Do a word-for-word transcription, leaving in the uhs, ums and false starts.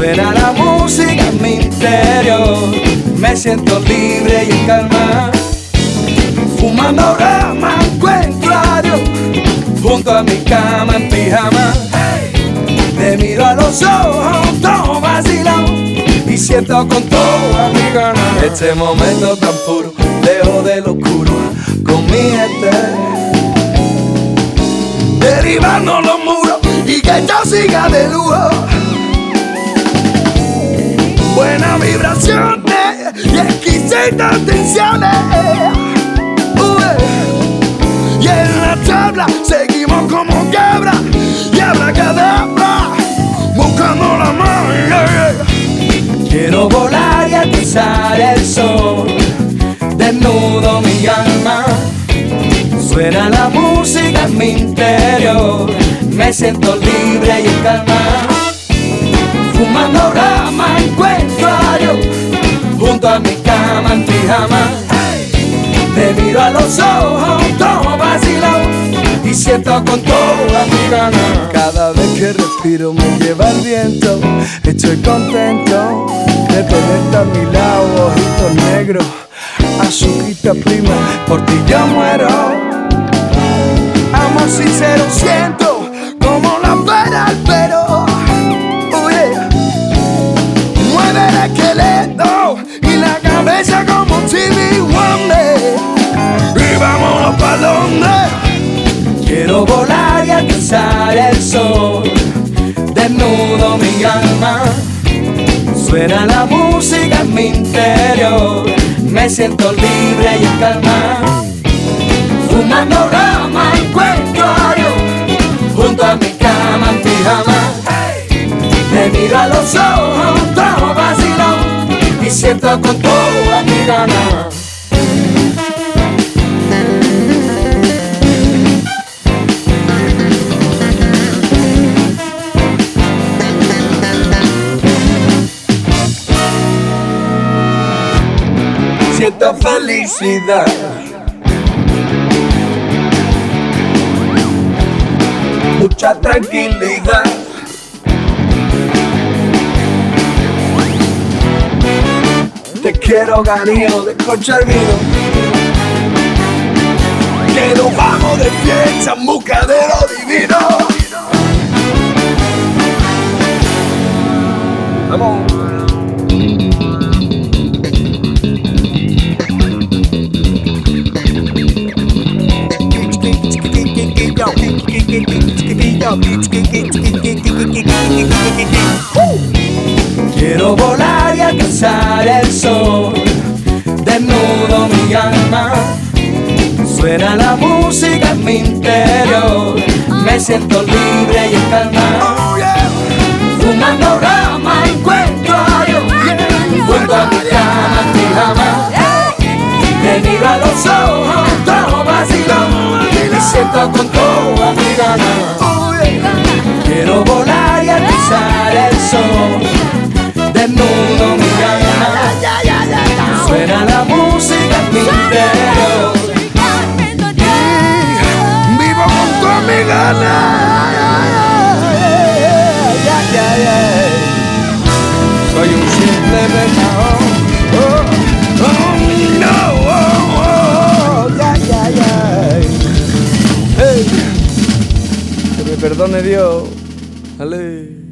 Suena la música en mi interior, me siento libre y en calma. Fumando rama encuentro a Dios, junto a mi cama en pijama. Te miro a los ojos, todo vacilado, y siento con toda mi gana este momento tan puro, lejos de lo oscuro, con mi gente. Derribando los muros y que esto siga de lujo. Buenas vibraciones y exquisitas tensiones. Uh, y en la tabla seguimos como cabra y abracadabra, buscando la mano. Quiero volar y atizar el sol, desnudo mi alma. Suena la música en mi interior, me siento libre y en calma. Fumando rama encuentro a Dios, junto a mi cama en pijama. Te miro a los ojos, todo vacilado, y siento con toda mi gana. Cada vez que respiro me lleva el viento, estoy contento de tenerte a mi lado, ojitos negros, azuquita prima, por ti yo muero. Amor sincero siento como la pena al pero. Oh yeah. Mueve el esqueleto y la cabeza como Stevie Wonder, y vámonos pa' donde. Quiero volar y alcanzar el sol, desnudo mi alma. Suena la música en mi interior, me siento libre y en calma. Fumando rama encuentro a Dios, junto a mi cama en pijama. Te miro a los ojos, todo vacilado, y siento con toda mi gana. Siento felicidad, mucha tranquilidad. Te quiero cariño de concha al vino, que nos vamos de fiesta en busca de lo divino. Vamos. Quiero volar y alcanzar el sol, desnudo mi alma. Suena la música en mi interior, me siento libre y en calma. Fumando rama encuentro a Dios, junto a mi cama en pijama. Te miro a los ojos, todo vacilón, y siento con toda mi gana. Quiero volar y atizar el sol, desnudo mi alma. Suena la música en mi interior, y vivo con toda mi gana. Soy un simple pecador. Oh, oh, no, oh, oh, yeah, yeah, yeah. Hey. Que me perdone Dios. Ale.